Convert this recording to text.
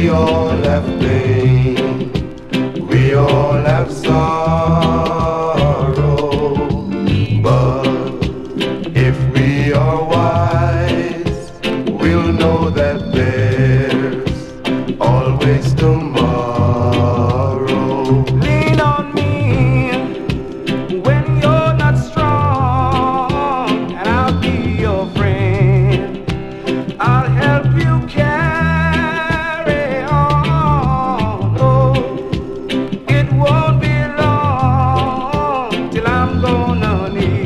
We all have pain, we all have sorrow, but if we are wise, we'll know that there's always tomorrow. Lean on me when you're not strong, and I'll be your friend. I'll help you carry on. Oh, it won't be long till I'm gonna need